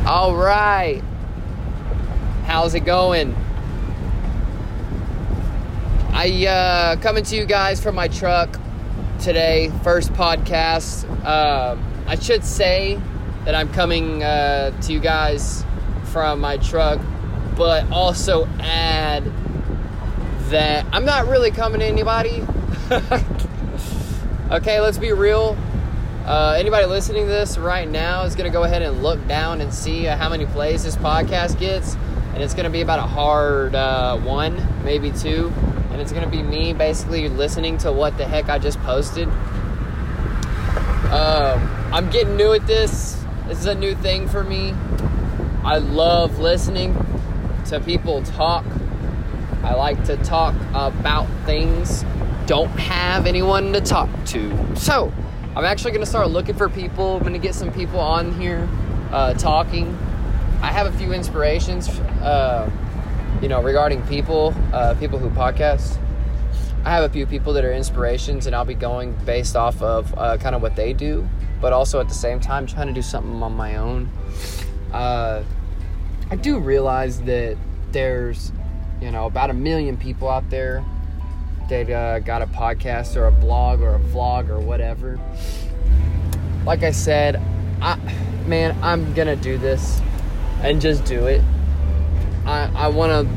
All right. How's it going? I coming to you guys from my truck today. First podcast. I should say that I'm coming to you guys from my truck, but also add that I'm not really coming to anybody. Okay, let's be real. Anybody listening to this right now is going to go ahead and look down and see how many plays this podcast gets. And it's going to be about a hard 1, maybe 2. And it's going to be me basically listening to what the heck I just posted. I'm getting new at this. This is a new thing for me. I love listening to people talk. I like to talk about things. Don't have anyone to talk to. So, I'm actually going to start looking for people. I'm going to get some people on here talking. I have a few inspirations, regarding people who podcast. I have a few people that are inspirations, and I'll be going based off of kind of what they do, but also at the same time trying to do something on my own. I do realize that there's, about 1 million people out there that got a podcast or a blog or a vlog or whatever. Like I said, I'm gonna do this and just do it. I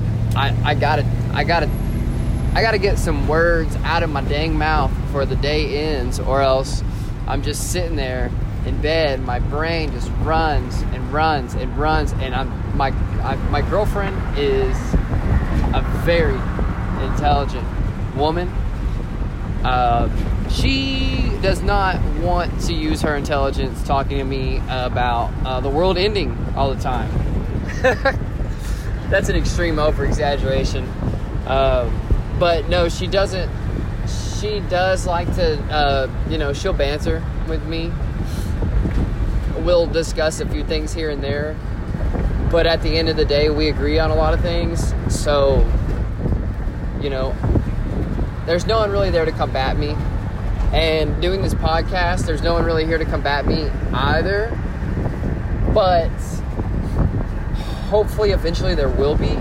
gotta get some words out of my dang mouth before the day ends, or else I'm just sitting there in bed. My brain just runs and runs and runs, and my girlfriend is a very intelligent woman. She does not want to use her intelligence talking to me about the world ending all the time. That's an extreme over-exaggeration. But no, she doesn't. She does like to, she'll banter with me. We'll discuss a few things here and there. But at the end of the day, we agree on a lot of things. So, there's no one really there to combat me. And doing this podcast, there's no one really here to combat me either. But hopefully, eventually, there will be.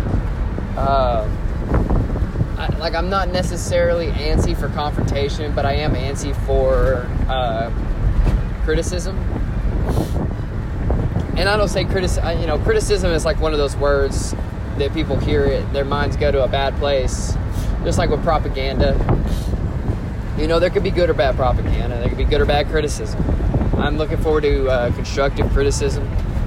I'm not necessarily antsy for confrontation, but I am antsy for criticism. And I don't say criticism is like one of those words that people hear it, their minds go to a bad place. Just like with propaganda. There could be good or bad propaganda. There could be good or bad criticism. I'm looking forward to constructive criticism.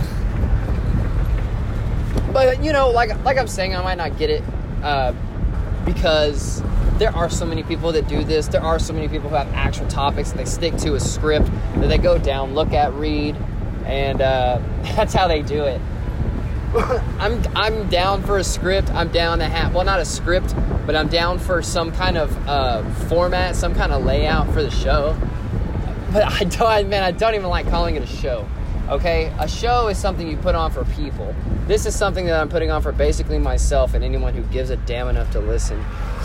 But, like I'm saying, I might not get it because there are so many people that do this. There are so many people who have actual topics and they stick to a script that they go down, look at, read, and that's how they do it. I'm down for a script. I'm down to have, not a script, but I'm down for some kind of format, some kind of layout for the show. But I don't even like calling it a show. Okay? A show is something you put on for people. This is something that I'm putting on for basically myself and anyone who gives a damn enough to listen.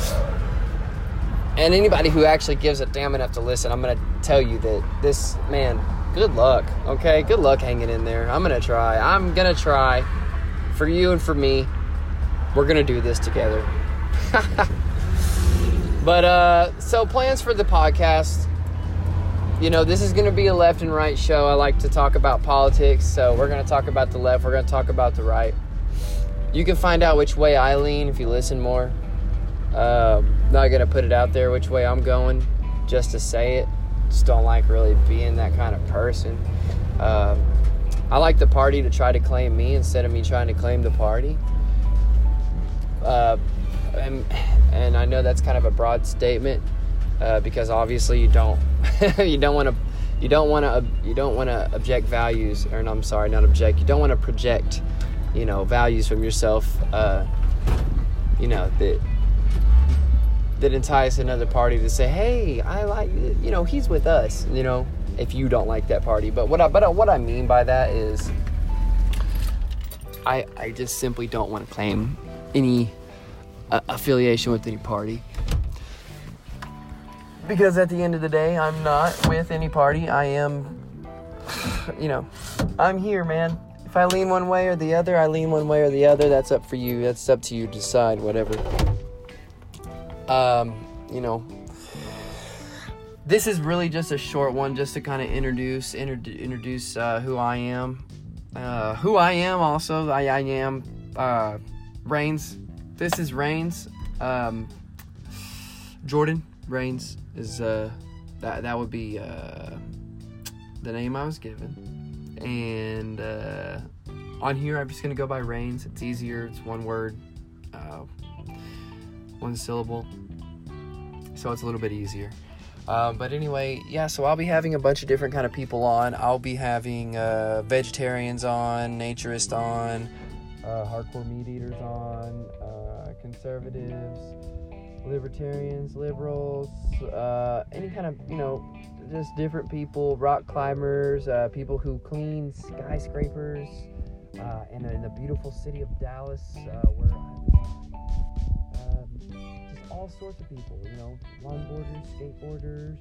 And anybody who actually gives a damn enough to listen, I'm going to tell you that this, man, good luck. Okay? Good luck hanging in there. I'm going to try. For you and for me, we're going to do this together. But, so plans for the podcast. This is going to be a left and right show. I like to talk about politics, so we're going to talk about the left. We're going to talk about the right. You can find out which way I lean if you listen more. Not going to put it out there which way I'm going just to say it. Just don't like really being that kind of person. I like the party to try to claim me instead of me trying to claim the party. And I know that's kind of a broad statement because obviously you don't want to object values, or no, I'm sorry, not object. You don't want to project, values from yourself, that entice another party to say, hey, I like, he's with us, if you don't like that party. But what I mean by that is I just simply don't want to claim any affiliation with any party. Because at the end of the day, I'm not with any party. I am, I'm here, man. If I lean one way or the other, I lean one way or the other. That's up for you. That's up to you to decide, whatever. This is really just a short one just to kind of introduce who I am. I am Rains. This is Rains. Jordan Rains is that would be the name I was given. And on here, I'm just going to go by Rains. It's easier. It's one word, one syllable. So it's a little bit easier. But anyway, yeah, so I'll be having a bunch of different kind of people on. I'll be having vegetarians on, naturists on, hardcore meat eaters on, conservatives, libertarians, liberals, any kind of, just different people, rock climbers, people who clean skyscrapers in the beautiful city of Dallas, where just all sorts of people, longboarders, skateboarders,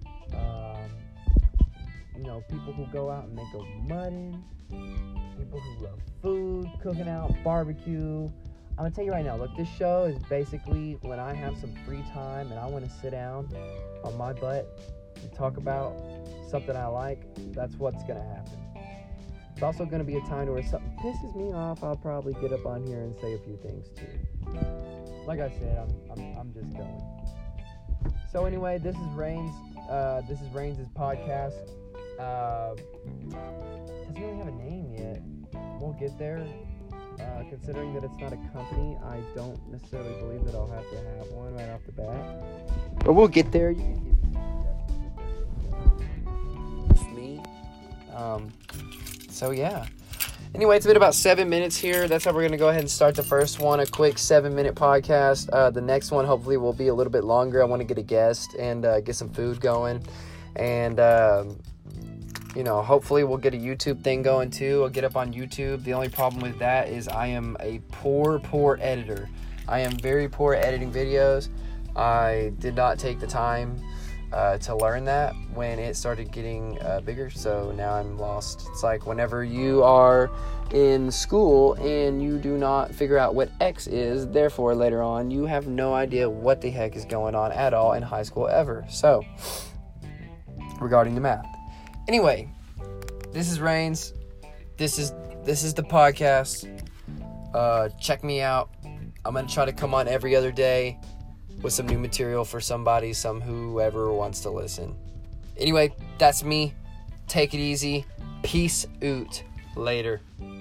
people who go out and they go mudding, people who love food, cooking out, barbecue. I'm going to tell you right now, look, this show is basically when I have some free time and I want to sit down on my butt and talk about something I like. That's what's going to happen. It's also going to be a time where something pisses me off, I'll probably get up on here and say a few things too. Like I said, I'm just going. So anyway, this is Rains. This is Rains' podcast. Doesn't really have a name yet. We'll get there. Considering that it's not a company, I don't necessarily believe that I'll have to have one right off the bat. But we'll get there. You can give me some suggestions. So yeah. Anyway, it's been about 7 minutes here. That's how we're going to go ahead and start the first one. A quick 7-minute podcast. The next one hopefully will be a little bit longer. I want to get a guest and get some food going. And hopefully we'll get a YouTube thing going too. I'll get up on YouTube. The only problem with that is I am a poor editor. I am very poor at editing videos. I did not take the time to learn that when it started getting bigger, so now I'm lost. It's like whenever you are in school and you do not figure out what X is, therefore later on you have no idea what the heck is going on at all in high school ever. So, regarding the math. Anyway, this is Rains. This is the podcast. Check me out. I'm going to try to come on every other day with some new material for somebody, whoever wants to listen. Anyway, that's me. Take it easy. Peace out. Later.